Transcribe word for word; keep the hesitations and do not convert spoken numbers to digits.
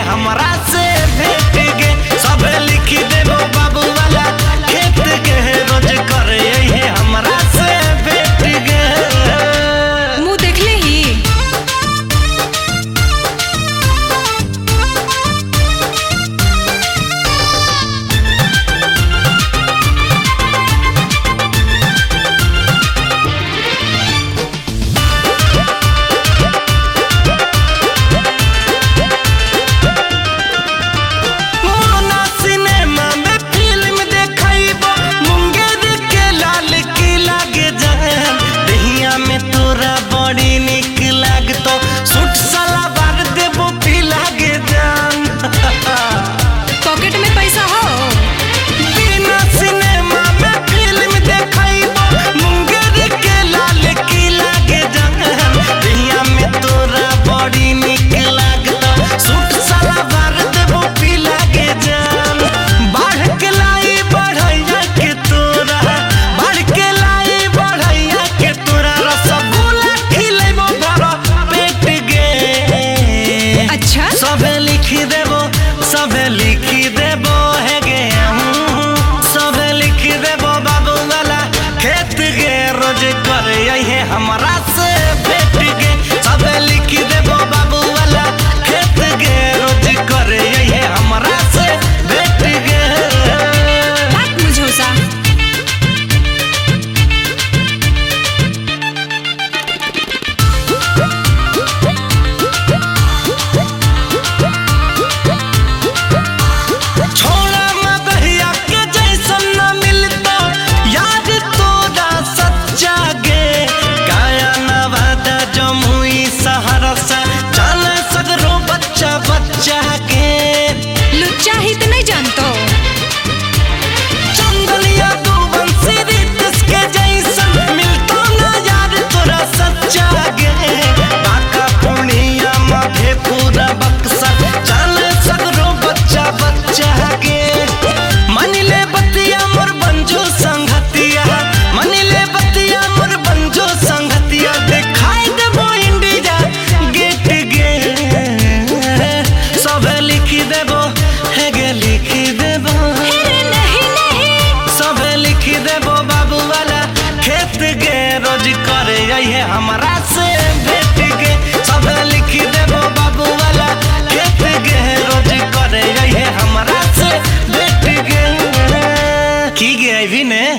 हमरा से भेट गे सब लिख देबो बाबू वाला खेत के रोज करे है हमरा से भेट गे मुँह देख ले ही बड़ी निक लागतो सूट सलवार देबो पी लागे जान पॉकेट में पैसा हो बिना सिनेमा में फिल्म देखाइबो मुंगेर के लाल की लागे जान दुनिया में तोरा बड़ी निक लागतो सूट सलवार देबो पी लागे जान बाढ़ के लाई बढ़ैया के तोरा बाढ़ के लाई बढ़ैया के तोरा रसगुल्ला सबे लिख देबो सबे लिख देबो है गे सबे लिख देबो बाबू वाला खेत गे रोज करे है हमरा से भेट गे सबे लिख देबो बाबू वाला खेत गे रोज करे है हमरा से भेट गे बात मुझे सा बच्चा के लुच्चा ही तो नहीं जानतो चंदलिया दू बंसी रितस के जैसन मिलतो ना यार तोरा सच्चा गे बाका पुनिया माथे पूरा बक्सा जाने सगरो बच्चा बच्चा के मनिले बतिया मोर बंजो संगतिया मनिले बतिया मोर बंजो संगतिया दिखाई देबो इंडिया गेट गे सब लिख देबो है गे लिख देबो नहीं नहीं सब लिख देबो बाबू वाला खेत गे रोज करे है हमरा से भेट गे सब लिख देबो बाबू वाला खेत गे रोज करे है हमरा से भेट गे की गे अभी ने